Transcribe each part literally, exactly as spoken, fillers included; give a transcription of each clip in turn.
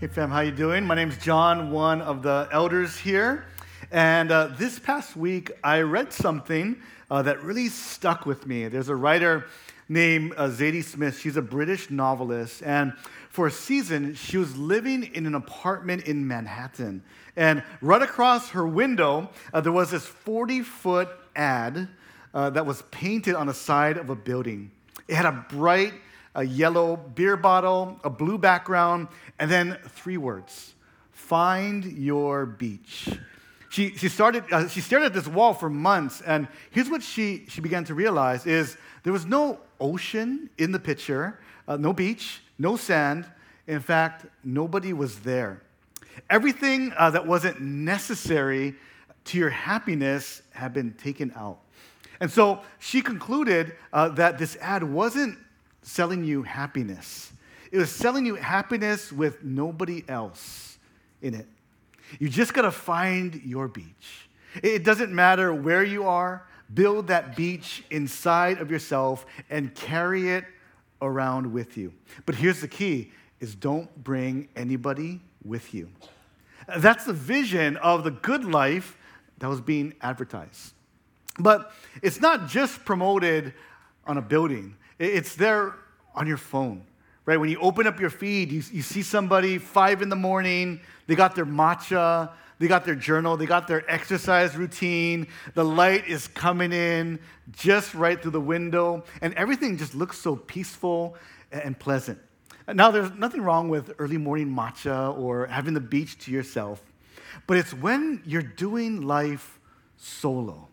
Hey fam, how you doing? My name's John, one of the elders here. And uh, this past week, I read something uh, that really stuck with me. There's a writer named uh, Zadie Smith. She's a British novelist. And for a season, she was living in an apartment in Manhattan. And right across her window, uh, there was this forty-foot ad uh, that was painted on the side of a building. It had a bright a yellow beer bottle, a blue background, and then three words: find your beach. She, she, started, uh, she stared at this wall for months, and here's what she, she began to realize is there was no ocean in the picture, uh, no beach, no sand. In fact, nobody was there. Everything uh, that wasn't necessary to your happiness had been taken out. And so she concluded uh, that this ad wasn't selling you happiness. It was selling you happiness with nobody else in it. You just got to find your beach. It doesn't matter where you are. Build that beach inside of yourself and carry it around with you. But here's the key, is don't bring anybody with you. That's the vision of the good life that was being advertised. But it's not just promoted on a building. It's there on your phone, right? When you open up your feed, you, you see somebody five in the morning, they got their matcha, they got their journal, they got their exercise routine, the light is coming in just right through the window, and everything just looks so peaceful and pleasant. Now, there's nothing wrong with early morning matcha or having the beach to yourself, but it's when you're doing life solo.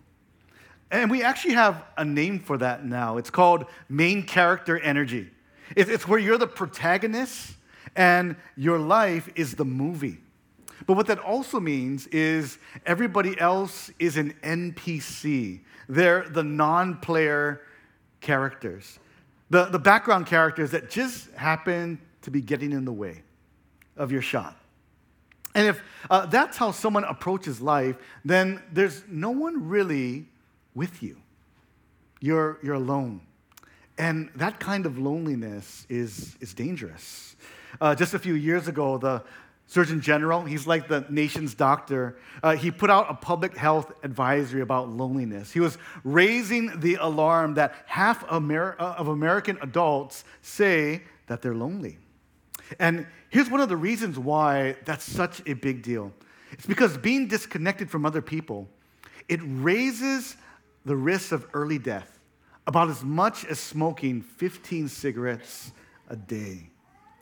And we actually have a name for that now. It's called main character energy. It's where you're the protagonist and your life is the movie. But what that also means is everybody else is an N P C. They're the non-player characters, the, the background characters that just happen to be getting in the way of your shot. And if uh, that's how someone approaches life, then there's no one really with you. You're, you're alone. And that kind of loneliness is, is dangerous. Uh, just a few years ago, the Surgeon General, he's like the nation's doctor, uh, he put out a public health advisory about loneliness. He was raising the alarm that half Amer- of American adults say that they're lonely. And here's one of the reasons why that's such a big deal. It's because being disconnected from other people, it raises the risk of early death about as much as smoking fifteen cigarettes a day.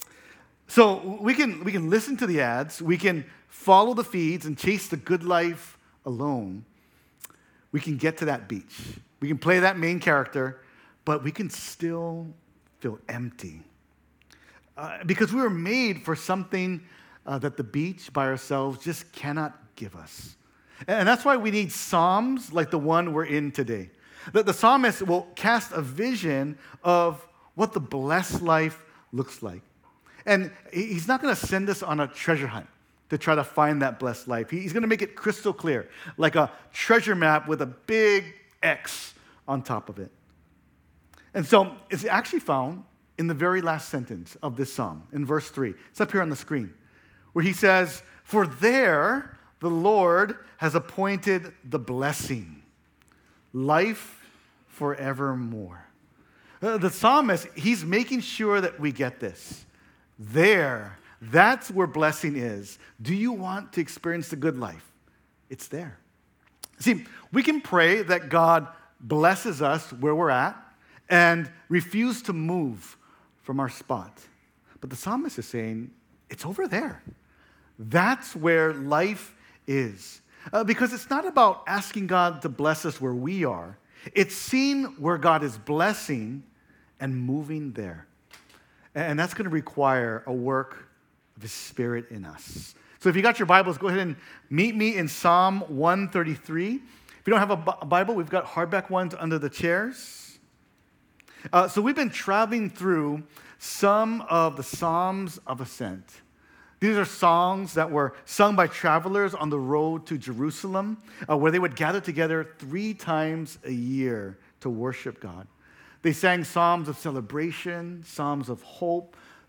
So we can, we can listen to the ads, we can follow the feeds and chase the good life alone. We can get to that beach. We can play that main character, but we can still feel empty. Uh, because we were made for something uh, that the beach by ourselves just cannot give us. And that's why we need Psalms like the one we're in today. The, the psalmist will cast a vision of what the blessed life looks like. And he's not going to send us on a treasure hunt to try to find that blessed life. He's going to make it crystal clear, like a treasure map with a big X on top of it. And so it's actually found in the very last sentence of this psalm, in verse three. It's up here on the screen, where he says, "For there the Lord has appointed the blessing, life forevermore." Uh, the psalmist, he's making sure that we get this. There, that's where blessing is. Do you want to experience the good life? It's there. See, we can pray that God blesses us where we're at and refuse to move from our spot. But the psalmist is saying, it's over there. That's where life is. Uh, because it's not about asking God to bless us where we are. It's seeing where God is blessing and moving there. And that's going to require a work of His Spirit in us. So if you got your Bibles, go ahead and meet me in Psalm one thirty-three. If you don't have a Bible, we've got hardback ones under the chairs. Uh, so we've been traveling through some of the Psalms of Ascent. These are songs that were sung by travelers on the road to Jerusalem, uh, where they would gather together three times a year to worship God. They sang psalms of celebration, psalms of hope,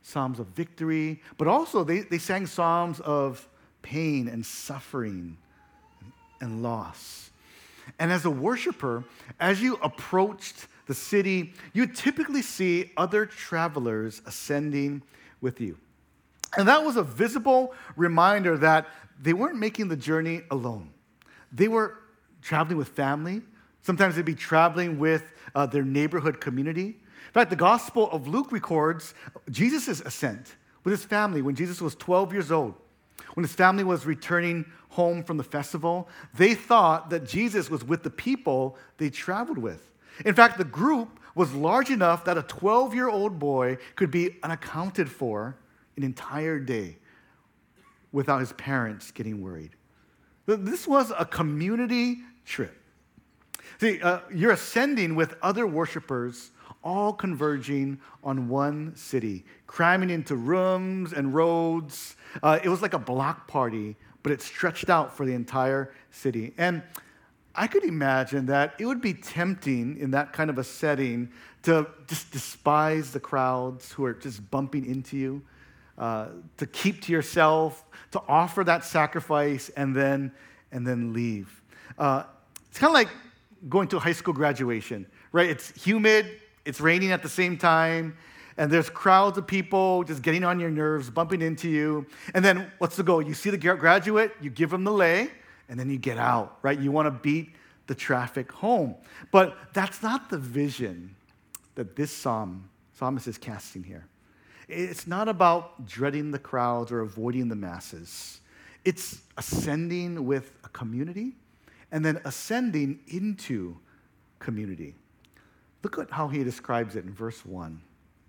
psalms of victory, but also they, they sang psalms of pain and suffering and loss. And as a worshiper, as you approached the city, you typically see other travelers ascending with you. And that was a visible reminder that they weren't making the journey alone. They were traveling with family. Sometimes they'd be traveling with uh, their neighborhood community. In fact, the Gospel of Luke records Jesus' ascent with his family when Jesus was twelve years old. When his family was returning home from the festival, they thought that Jesus was with the people they traveled with. In fact, the group was large enough that a twelve-year-old boy could be unaccounted for an entire day without his parents getting worried. This was a community trip. See, uh, you're ascending with other worshipers, all converging on one city, cramming into rooms and roads. Uh, it was like a block party, but it stretched out for the entire city. And I could imagine that it would be tempting in that kind of a setting to just despise the crowds who are just bumping into you, uh, to keep to yourself, to offer that sacrifice, and then and then leave. Uh, it's kind of like going to a high school graduation, right? It's humid, it's raining at the same time, and there's crowds of people just getting on your nerves, bumping into you. And then what's the goal? You see the graduate, you give them the lei, and then you get out, right? You want to beat the traffic home. But that's not the vision that this psalm, psalmist is casting here. It's not about dreading the crowds or avoiding the masses. It's ascending with a community and then ascending into community. Look at how he describes it in verse one.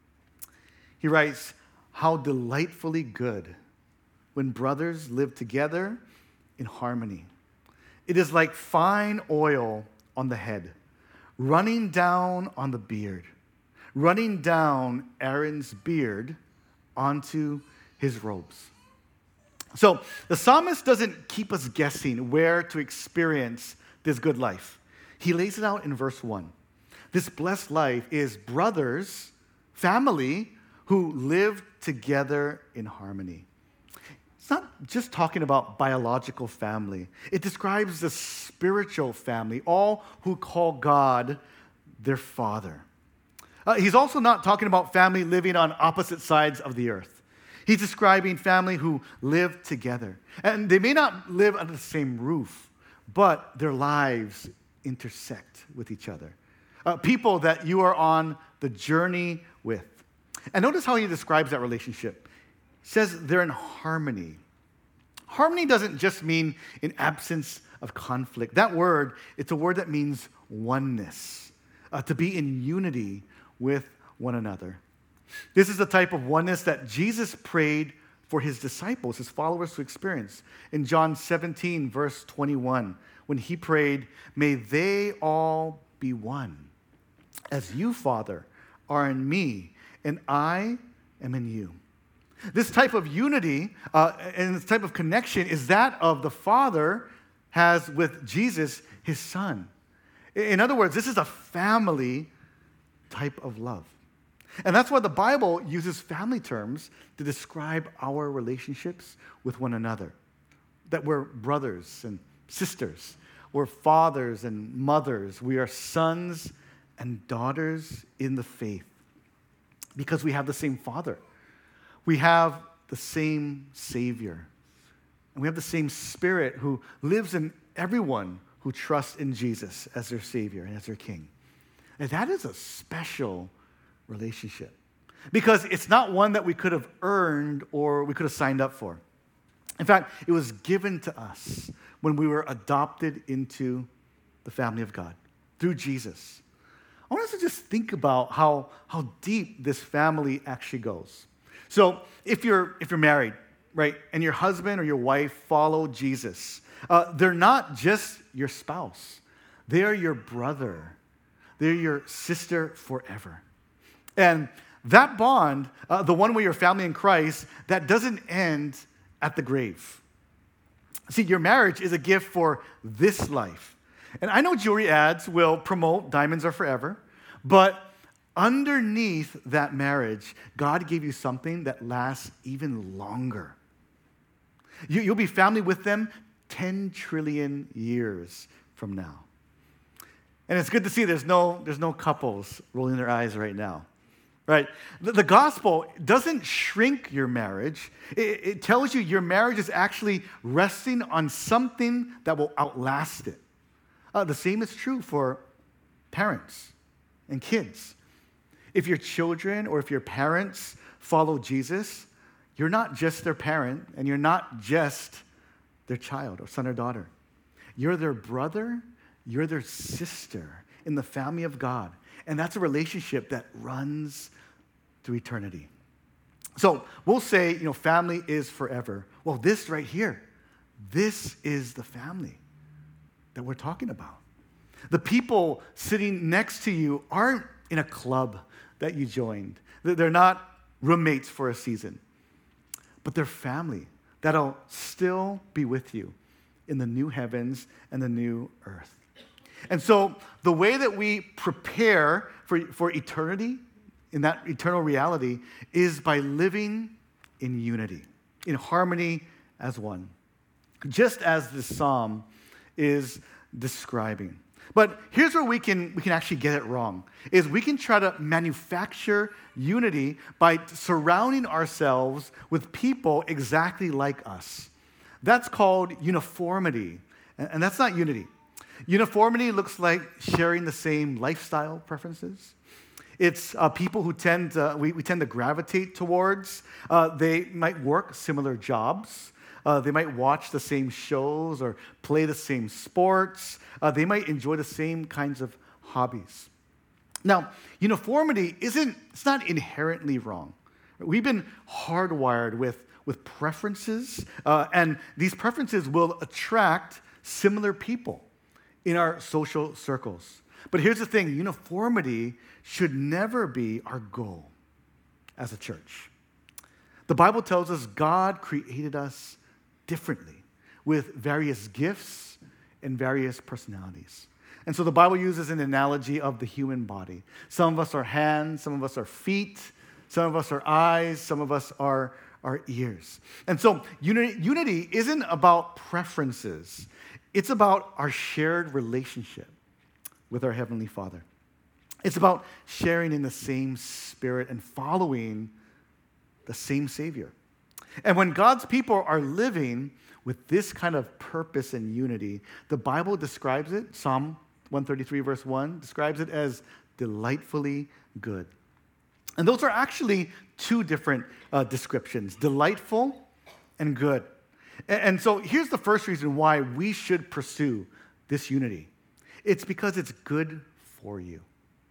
He writes, "How delightfully good when brothers live together in harmony. It is like fine oil on the head, running down on the beard, running down Aaron's beard onto his robes." So the psalmist doesn't keep us guessing where to experience this good life. He lays it out in verse one. This blessed life is brothers, family, who live together in harmony. It's not just talking about biological family. It describes the spiritual family, all who call God their Father. Uh, he's also not talking about family living on opposite sides of the earth. He's describing family who live together. And they may not live under the same roof, but their lives intersect with each other. Uh, people that you are on the journey with. And notice how he describes that relationship. He says they're in harmony. Harmony doesn't just mean an absence of conflict. That word, it's a word that means oneness, uh, to be in unity with one another. This is the type of oneness that Jesus prayed for his disciples, his followers to experience. In John seventeen, verse twenty-one, when he prayed, "May they all be one, as you, Father, are in me, and I am in you." This type of unity uh, and this type of connection is that of the Father has with Jesus, his Son. In other words, this is a family type of love. And that's why the Bible uses family terms to describe our relationships with one another. That we're brothers and sisters. We're fathers and mothers. We are sons and daughters in the faith. Because we have the same Father. We have the same Savior. And we have the same Spirit who lives in everyone who trusts in Jesus as their Savior and as their King. And that is a special relationship. Because it's not one that we could have earned or we could have signed up for. In fact, it was given to us when we were adopted into the family of God through Jesus. I want us to just think about how, how deep this family actually goes. So if you're, if you're married, right, and your husband or your wife follow Jesus, uh, they're not just your spouse. They're your brother. They're your sister forever. And that bond, uh, the one where you're family in Christ, that doesn't end at the grave. See, your marriage is a gift for this life. And I know jewelry ads will promote diamonds are forever, but underneath that marriage, God gave you something that lasts even longer. You, you'll be family with them ten trillion years from now. And it's good to see there's no, there's no couples rolling their eyes right now. Right? The, the gospel doesn't shrink your marriage. It, it tells you your marriage is actually resting on something that will outlast it. Uh, the same is true for parents and kids. If your children or if your parents follow Jesus, you're not just their parent and you're not just their child or son or daughter. You're their brother, you're their sister in the family of God. And that's a relationship that runs through eternity. So we'll say, you know, family is forever. Well, this right here, this is the family that we're talking about. The people sitting next to you aren't in a club that you joined. They're not roommates for a season, but they're family that'll still be with you in the new heavens and the new earth. And so the way that we prepare for, for eternity, in that eternal reality, is by living in unity, in harmony as one, just as this psalm is describing. But here's where we can, we can actually get it wrong, is we can try to manufacture unity by surrounding ourselves with people exactly like us. That's called uniformity, and that's not unity. Uniformity looks like sharing the same lifestyle preferences. It's uh, people who tend to, we, we tend to gravitate towards. Uh, they might work similar jobs. Uh, they might watch the same shows or play the same sports. Uh, they might enjoy the same kinds of hobbies. Now, uniformity isn't, it's not inherently wrong. We've been hardwired with, with preferences, uh, and these preferences will attract similar people in our social circles. But here's the thing, uniformity should never be our goal as a church. The Bible tells us God created us differently with various gifts and various personalities. And so the Bible uses an analogy of the human body. Some of us are hands, some of us are feet, some of us are eyes, some of us are, are ears. And so unity, unity isn't about preferences. It's about our shared relationship with our Heavenly Father. It's about sharing in the same Spirit and following the same Savior. And when God's people are living with this kind of purpose and unity, the Bible describes it, Psalm one thirty-three verse one, describes it as delightfully good. And those are actually two different uh, descriptions, delightful and good. And, and so here's the first reason why we should pursue this unity. It's because it's good for you.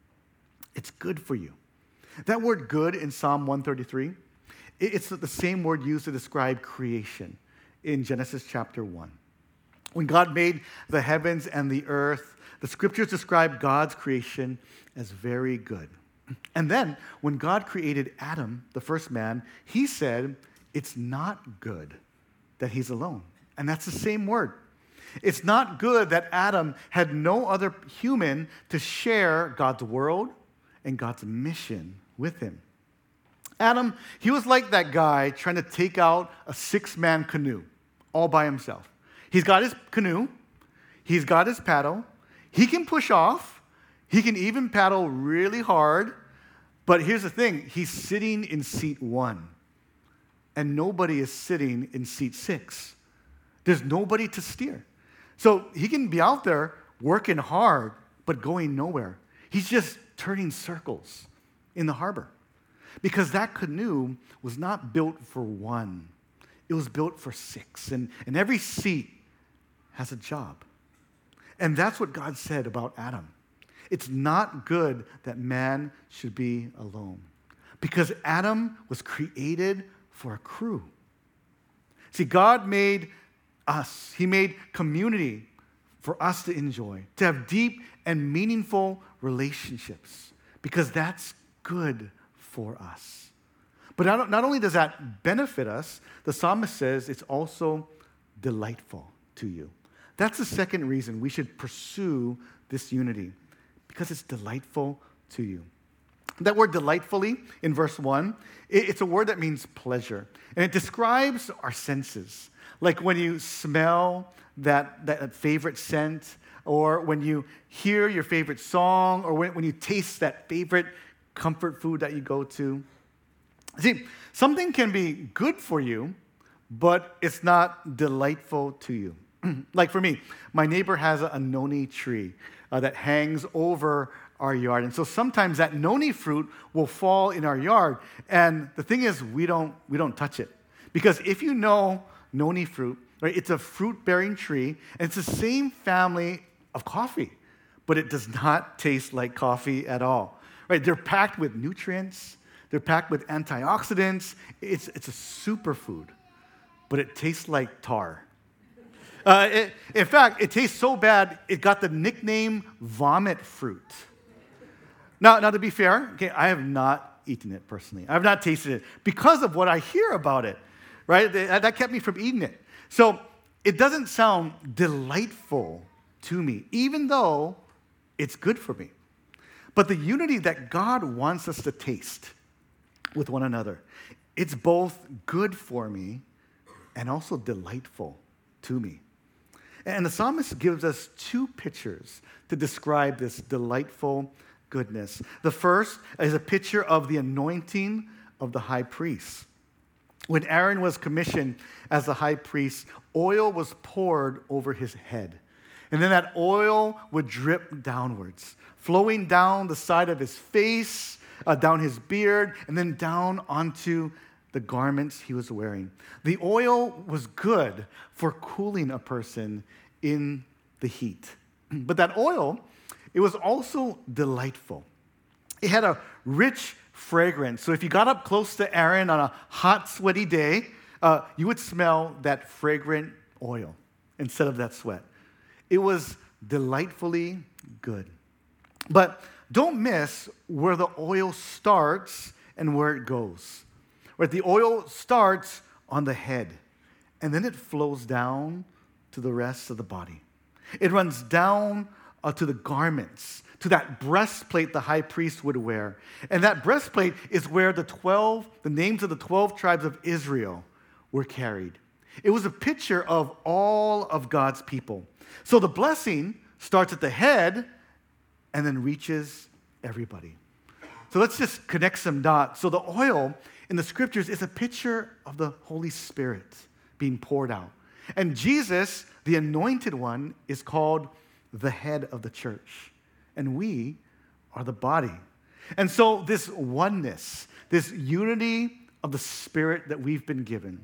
It's good for you. That word good in Psalm one thirty-three, it's the same word used to describe creation in Genesis chapter one. When God made the heavens and the earth, the scriptures describe God's creation as very good. And then when God created Adam, the first man, he said, it's not good that he's alone. And that's the same word. It's not good that Adam had no other human to share God's world and God's mission with him. Adam, he was like that guy trying to take out a six-man canoe all by himself. He's got his canoe. He's got his paddle. He can push off. He can even paddle really hard. But here's the thing. He's sitting in seat one. And nobody is sitting in seat six. There's nobody to steer. So he can be out there working hard, but going nowhere. He's just turning circles in the harbor. Because that canoe was not built for one. It was built for six. And, and every seat has a job. And that's what God said about Adam. It's not good that man should be alone. Because Adam was created for a crew. See, God made us. He made community for us to enjoy, to have deep and meaningful relationships, because that's good for us. But not, not only does that benefit us, the psalmist says it's also delightful to you. That's the second reason we should pursue this unity, because it's delightful to you. That word delightfully in verse one, it's a word that means pleasure. And it describes our senses. Like when you smell that, that favorite scent, or when you hear your favorite song, or when, when you taste that favorite comfort food that you go to. See, something can be good for you, but it's not delightful to you. Like for me, my neighbor has a, a noni tree uh, that hangs over our yard. And so sometimes that noni fruit will fall in our yard. And the thing is, we don't, we don't touch it. Because if you know noni fruit, right, it's a fruit-bearing tree, and it's the same family of coffee, but it does not taste like coffee at all. Right? They're packed with nutrients. They're packed with antioxidants. It's, it's a superfood, but it tastes like tar. Uh, it, in fact, it tastes so bad, it got the nickname vomit fruit. Now, now to be fair, okay, I have not eaten it personally. I have not tasted it because of what I hear about it, right? That kept me from eating it. So it doesn't sound delightful to me, even though it's good for me. But the unity that God wants us to taste with one another, it's both good for me and also delightful to me. And the psalmist gives us two pictures to describe this delightful goodness. The first is a picture of the anointing of the high priest. When Aaron was commissioned as the high priest, oil was poured over his head. And then that oil would drip downwards, flowing down the side of his face, uh, down his beard, and then down onto the garments he was wearing. The oil was good for cooling a person in the heat. But that oil, it was also delightful. It had a rich fragrance. So if you got up close to Aaron on a hot, sweaty day, uh, you would smell that fragrant oil instead of that sweat. It was delightfully good. But don't miss where the oil starts and where it goes. Right? The oil starts on the head, and then it flows down to the rest of the body. It runs down uh, to the garments, to that breastplate the high priest would wear. And that breastplate is where the twelve, the names of the twelve tribes of Israel were carried. It was a picture of all of God's people. So the blessing starts at the head and then reaches everybody. So let's just connect some dots. So the oil in the scriptures is a picture of the Holy Spirit being poured out. And Jesus, the anointed one, is called the head of the church. And we are the body. And so this oneness, this unity of the Spirit that we've been given,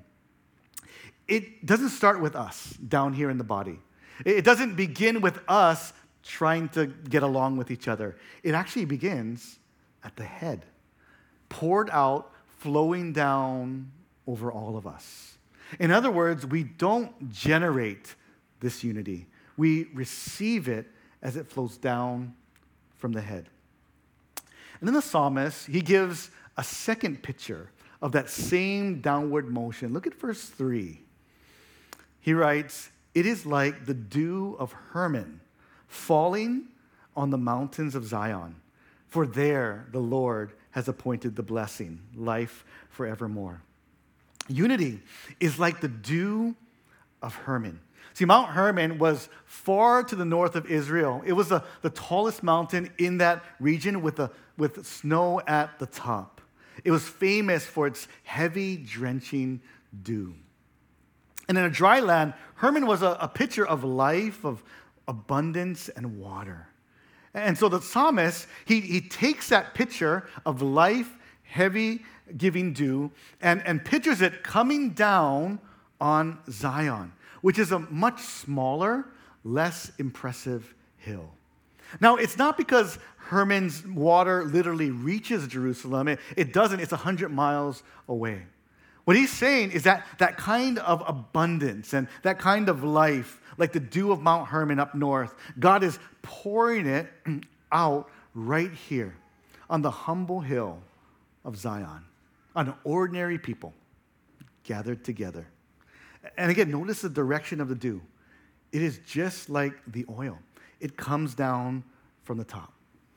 it doesn't start with us down here in the body. It doesn't begin with us trying to get along with each other. It actually begins at the head, poured out, flowing down over all of us. In other words, we don't generate this unity. We receive it as it flows down from the head. And then the psalmist, he gives a second picture of that same downward motion. Look at verse three. He writes, "It is like the dew of Hermon falling on the mountains of Zion, for there the Lord has appointed the blessing, life forevermore." Unity is like the dew of Hermon. See, Mount Hermon was far to the north of Israel. It was the, the tallest mountain in that region with, the, with snow at the top. It was famous for its heavy, drenching dew. And in a dry land, Hermon was a, a picture of life, of abundance, and water. And so the psalmist, he, he takes that picture of life, heavy, giving dew, and, and pictures it coming down on Zion, which is a much smaller, less impressive hill. Now, it's not because Hermon's water literally reaches Jerusalem. It, it doesn't. It's one hundred miles away. What he's saying is that that kind of abundance and that kind of life, like the dew of Mount Hermon up north, God is pouring it out right here on the humble hill of Zion, on ordinary people gathered together. And again, notice the direction of the dew. It is just like the oil. It comes down from the top.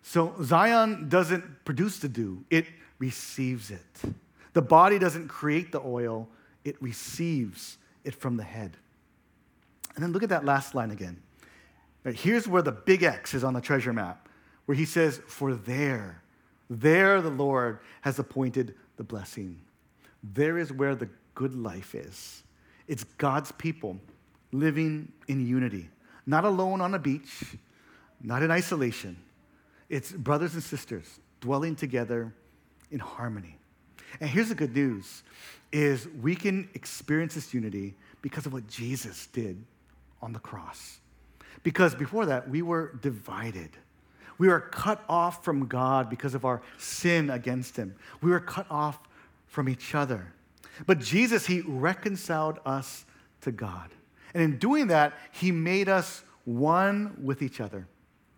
So Zion doesn't produce the dew, it receives it. The body doesn't create the oil, it receives it from the head. And then look at that last line again. Right, here's where the big X is on the treasure map, where he says, for there, there the Lord has appointed the blessing. There is where the good life is. It's God's people living in unity, not alone on a beach, not in isolation. It's brothers and sisters dwelling together in harmony. And here's the good news, is we can experience this unity because of what Jesus did on the cross. Because before that, we were divided. We were cut off from God because of our sin against him. We were cut off from each other. But Jesus, he reconciled us to God. And in doing that, he made us one with each other.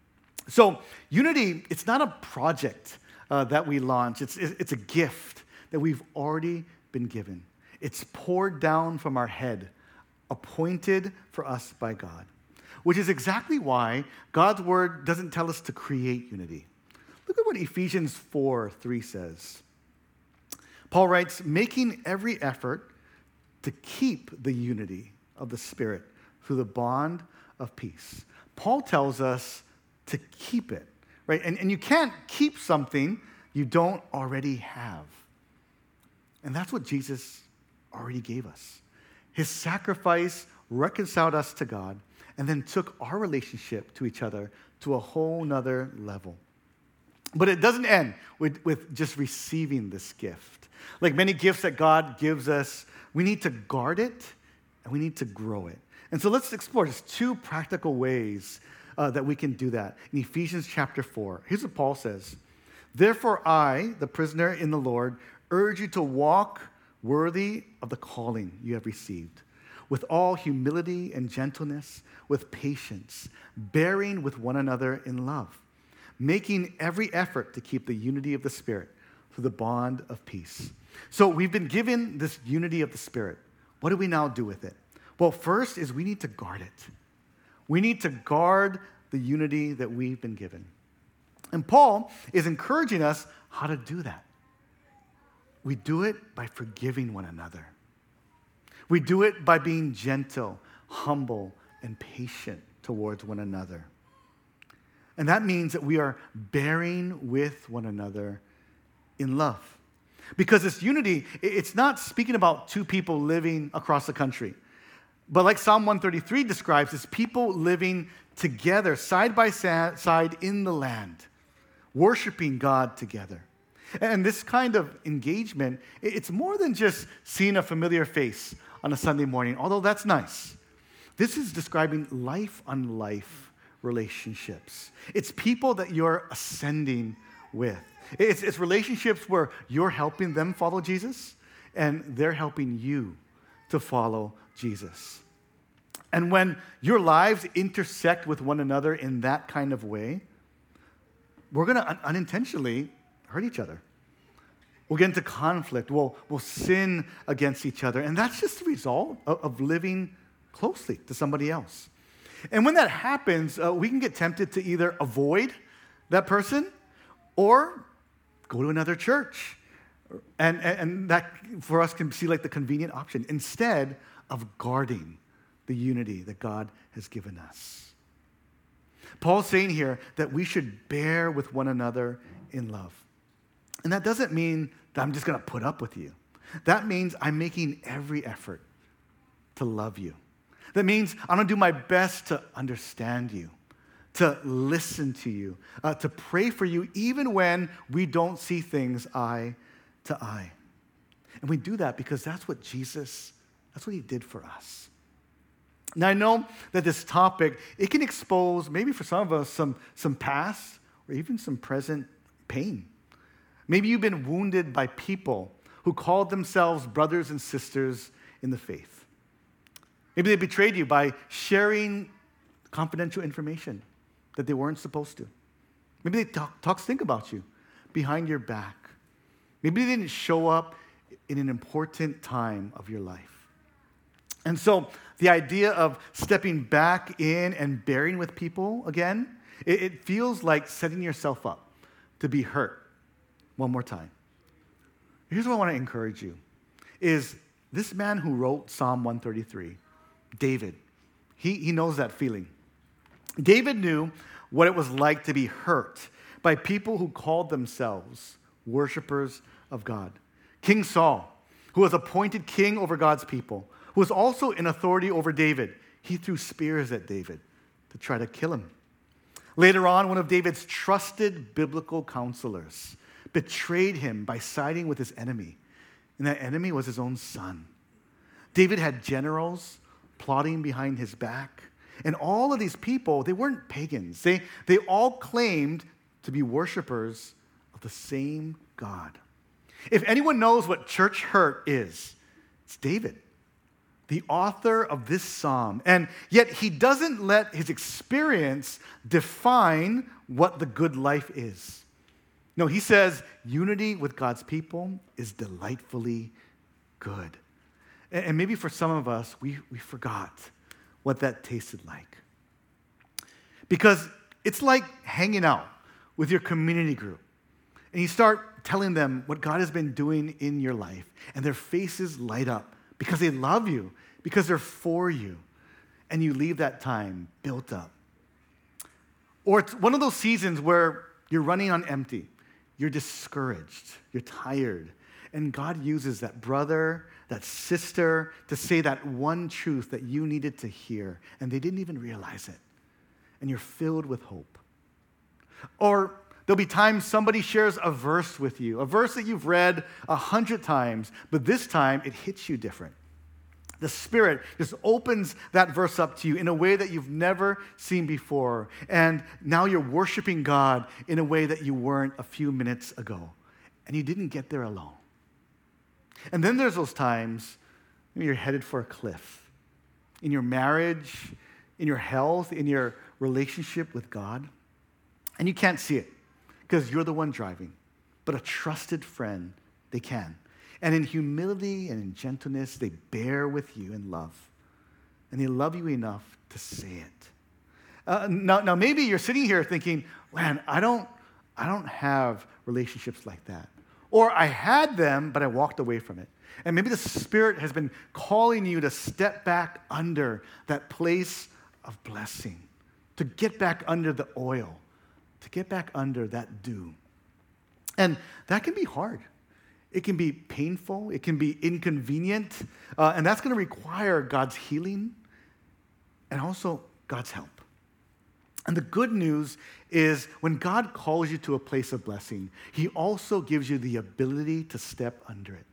So unity, it's not a project uh, that we launch. It's, it's a gift that we've already been given. It's poured down from our head, appointed for us by God, which is exactly why God's word doesn't tell us to create unity. Look at what Ephesians four three says. Paul writes, making every effort to keep the unity of the Spirit through the bond of peace. Paul tells us to keep it, right? And, and you can't keep something you don't already have. And that's what Jesus already gave us. His sacrifice reconciled us to God and then took our relationship to each other to a whole nother level. But it doesn't end with, with just receiving this gift. Like many gifts that God gives us, we need to guard it and we need to grow it. And so let's explore just two practical ways uh, that we can do that. In Ephesians chapter four, here's what Paul says. Therefore I, the prisoner in the Lord, urge you to walk worthy of the calling you have received, with all humility and gentleness, with patience, bearing with one another in love, making every effort to keep the unity of the Spirit through the bond of peace. So we've been given this unity of the Spirit. What do we now do with it? Well, first is we need to guard it. We need to guard the unity that we've been given. And Paul is encouraging us how to do that. We do it by forgiving one another. We do it by being gentle, humble, and patient towards one another. And that means that we are bearing with one another in love. Because this unity, it's not speaking about two people living across the country. But like Psalm one thirty-three describes, it's people living together, side by side in the land, worshiping God together. And this kind of engagement, it's more than just seeing a familiar face on a Sunday morning, although that's nice. This is describing life-on-life relationships. It's people that you're ascending with. It's, it's relationships where you're helping them follow Jesus, and they're helping you to follow Jesus. And when your lives intersect with one another in that kind of way, we're going to un- unintentionally hurt each other. We'll get into conflict. We'll, we'll sin against each other. And that's just the result of, of living closely to somebody else. And when that happens, uh, we can get tempted to either avoid that person or go to another church. And, and, and that, for us, can seem like the convenient option instead of guarding the unity that God has given us. Paul's saying here that we should bear with one another in love. And that doesn't mean that I'm just going to put up with you. That means I'm making every effort to love you. That means I'm going to do my best to understand you, to listen to you, uh, to pray for you, even when we don't see things eye to eye. And we do that because that's what Jesus, that's what he did for us. Now, I know that this topic, it can expose, maybe for some of us, some, some past or even some present pain. Maybe you've been wounded by people who called themselves brothers and sisters in the faith. Maybe they betrayed you by sharing confidential information that they weren't supposed to. Maybe they talk, talk stink about you behind your back. Maybe they didn't show up in an important time of your life. And so the idea of stepping back in and bearing with people again, It, it feels like setting yourself up to be hurt one more time. Here's what I want to encourage you, is this man who wrote Psalm one thirty-three, David, he, he knows that feeling. David knew what it was like to be hurt by people who called themselves worshipers of God. King Saul, who was appointed king over God's people, who was also in authority over David, he threw spears at David to try to kill him. Later on, one of David's trusted biblical counselors betrayed him by siding with his enemy, and that enemy was his own son. David had generals plotting behind his back, and all of these people, they weren't pagans. They, they all claimed to be worshipers of the same God. If anyone knows what church hurt is, it's David, the author of this psalm. And yet he doesn't let his experience define what the good life is. No, he says unity with God's people is delightfully good. And maybe for some of us, we, we forgot what that tasted like. Because it's like hanging out with your community group. And you start telling them what God has been doing in your life. And their faces light up because they love you, because they're for you. And you leave that time built up. Or it's one of those seasons where you're running on empty. You're discouraged. You're tired. And God uses that brother, that sister, to say that one truth that you needed to hear. And they didn't even realize it. And you're filled with hope. Or there'll be times somebody shares a verse with you, a verse that you've read a hundred times, but this time it hits you different. The Spirit just opens that verse up to you in a way that you've never seen before. And now you're worshiping God in a way that you weren't a few minutes ago. And you didn't get there alone. And then there's those times when you're headed for a cliff. In your marriage, in your health, in your relationship with God. And you can't see it because you're the one driving. But a trusted friend, they can. And in humility and in gentleness, they bear with you in love. And they love you enough to say it. Uh, now, now, maybe you're sitting here thinking, man, I don't, I don't have relationships like that. Or I had them, but I walked away from it. And maybe the Spirit has been calling you to step back under that place of blessing, to get back under the oil, to get back under that dew. And that can be hard. It can be painful. It can be inconvenient. Uh, and that's going to require God's healing and also God's help. And the good news is when God calls you to a place of blessing, He also gives you the ability to step under it.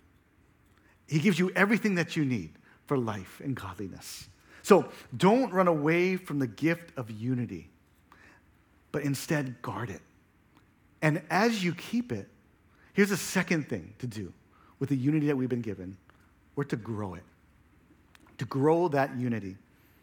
He gives you everything that you need for life and godliness. So don't run away from the gift of unity, but instead guard it. And as you keep it, here's a second thing to do with the unity that we've been given. We're to grow it, to grow that unity.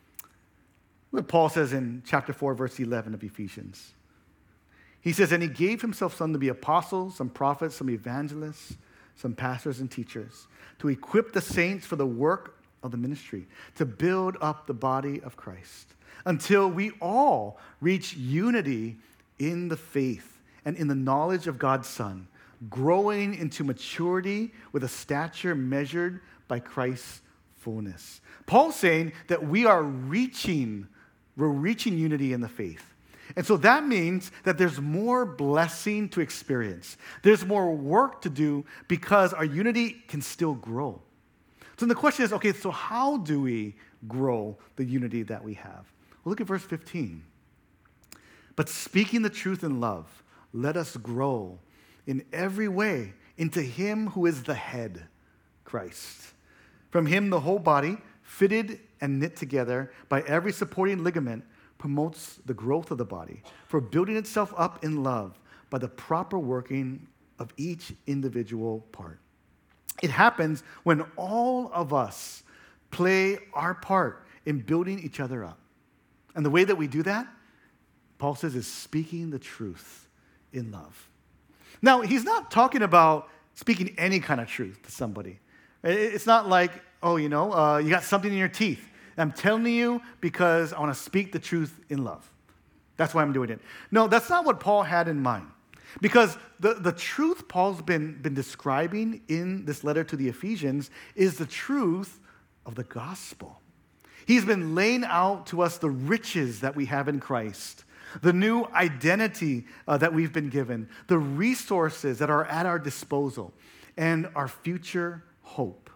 What Paul says in chapter four, verse eleven of Ephesians. He says, and He gave Himself some to be apostles, some prophets, some evangelists, some pastors and teachers, to equip the saints for the work of the ministry, to build up the body of Christ, until we all reach unity in the faith and in the knowledge of God's Son, growing into maturity with a stature measured by Christ's fullness. Paul's saying that we are reaching, we're reaching unity in the faith. And so that means that there's more blessing to experience. There's more work to do because our unity can still grow. So the question is, okay, so how do we grow the unity that we have? Well, look at verse fifteen. But speaking the truth in love, let us grow in every way into Him who is the head, Christ. From Him the whole body, fitted and knit together by every supporting ligament, promotes the growth of the body for building itself up in love by the proper working of each individual part. It happens when all of us play our part in building each other up. And the way that we do that, Paul says, is speaking the truth in love. Now, he's not talking about speaking any kind of truth to somebody. It's not like, oh, you know, uh, you got something in your teeth. I'm telling you because I want to speak the truth in love. That's why I'm doing it. No, that's not what Paul had in mind. Because the, the truth Paul's been, been describing in this letter to the Ephesians is the truth of the gospel. He's been laying out to us the riches that we have in Christ, the new identity uh, that we've been given, the resources that are at our disposal, and our future hope.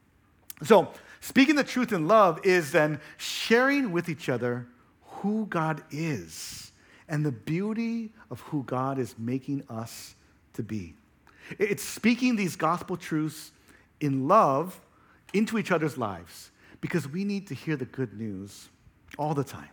So, speaking the truth in love is then sharing with each other who God is and the beauty of who God is making us to be. It's speaking these gospel truths in love into each other's lives because we need to hear the good news all the time.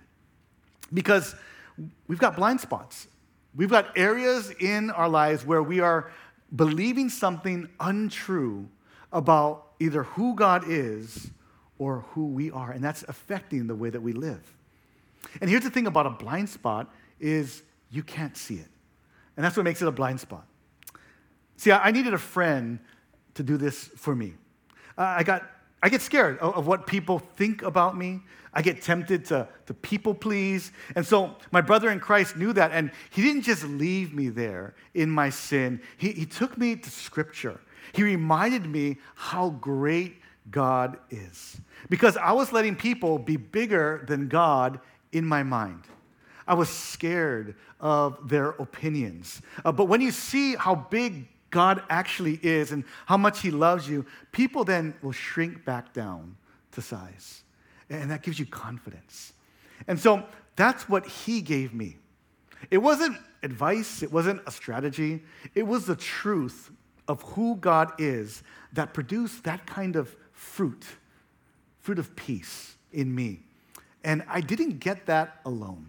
Because we've got blind spots. We've got areas in our lives where we are believing something untrue about either who God is or who we are, and that's affecting the way that we live. And here's the thing about a blind spot is you can't see it. And that's what makes it a blind spot. See, I needed a friend to do this for me. Uh, I got, I get scared of, of what people think about me. I get tempted to, to people please. And so my brother in Christ knew that, and he didn't just leave me there in my sin. He, he took me to Scripture. He reminded me how great God is. Because I was letting people be bigger than God in my mind. I was scared of their opinions. Uh, but when you see how big God actually is and how much he loves you, people then will shrink back down to size. And that gives you confidence. And so that's what he gave me. It wasn't advice. It wasn't a strategy. It was the truth of who God is that produced that kind of fruit, fruit of peace in me. And I didn't get that alone.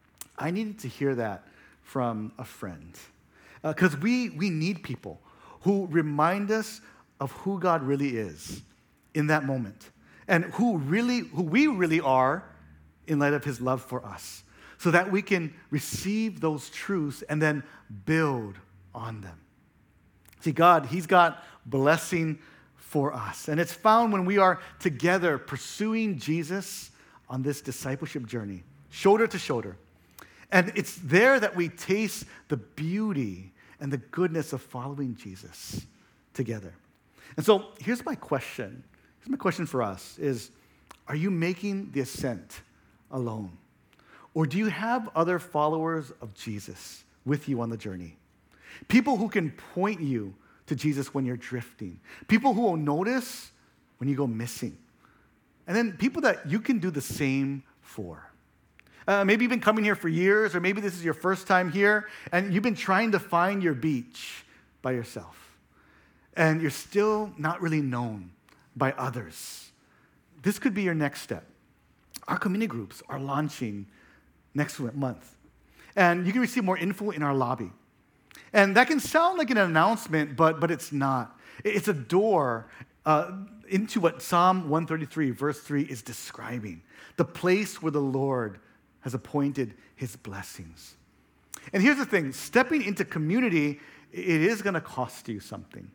I needed to hear that from a friend. Because uh, we, we need people who remind us of who God really is in that moment and who really, who we really are in light of his love for us so that we can receive those truths and then build on them. See, God, he's got blessing for us. And it's found when we are together pursuing Jesus on this discipleship journey, shoulder to shoulder. And it's there that we taste the beauty and the goodness of following Jesus together. And so here's my question. Here's my question for us is, are you making the ascent alone? Or do you have other followers of Jesus with you on the journey? People who can point you to Jesus when you're drifting. People who will notice when you go missing. And then people that you can do the same for. Uh, maybe you've been coming here for years, or maybe this is your first time here, and you've been trying to find your beach by yourself. And you're still not really known by others. This could be your next step. Our community groups are launching next month. And you can receive more info in our lobby. And that can sound like an announcement, but, but it's not. It's a door uh, into what Psalm one thirty-three, verse three is describing. The place where the Lord has appointed his blessings. And here's the thing, stepping into community, it is going to cost you something.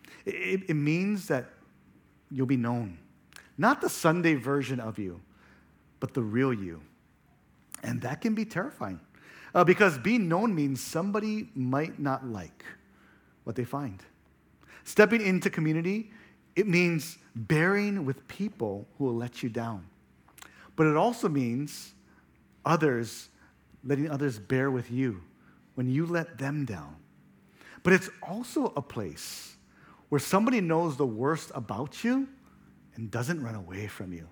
It, it means that you'll be known. Not the Sunday version of you, but the real you. And that can be terrifying. Uh, because being known means somebody might not like what they find. Stepping into community, it means bearing with people who will let you down. But it also means others, letting others bear with you when you let them down. But it's also a place where somebody knows the worst about you and doesn't run away from you.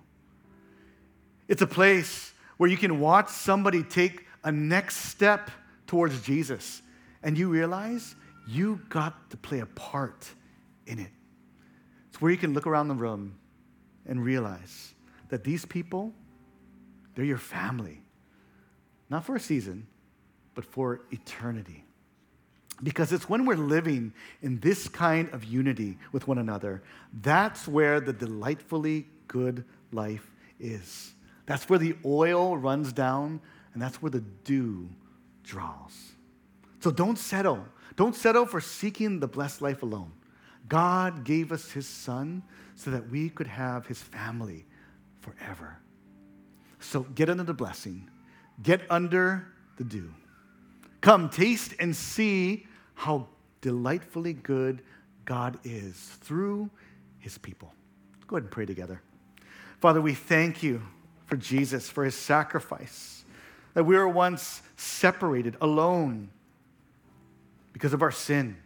It's a place where you can watch somebody take a next step towards Jesus, and you realize you got to play a part in it. It's where you can look around the room and realize that these people, they're your family. Not for a season, but for eternity. Because it's when we're living in this kind of unity with one another, that's where the delightfully good life is. That's where the oil runs down, and that's where the dew draws. So don't settle. Don't settle for seeking the blessed life alone. God gave us his son so that we could have his family forever. So get under the blessing. Get under the dew. Come, taste and see how delightfully good God is through his people. Go ahead and pray together. Father, we thank you for Jesus, for his sacrifice, that we were once separated, alone, because of our sin.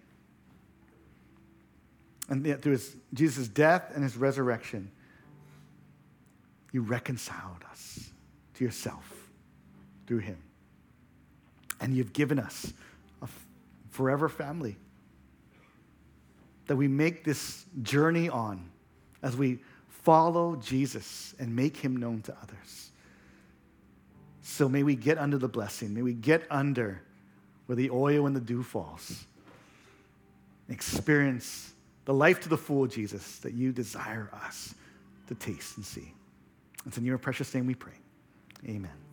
And yet through his, Jesus' death and his resurrection, you reconciled us to yourself through him. And you've given us a forever family that we make this journey on as we follow Jesus and make him known to others. So may we get under the blessing. May we get under where the oil and the dew falls. Experience the life to the full, Jesus, that you desire us to taste and see. It's in your precious name we pray. Amen.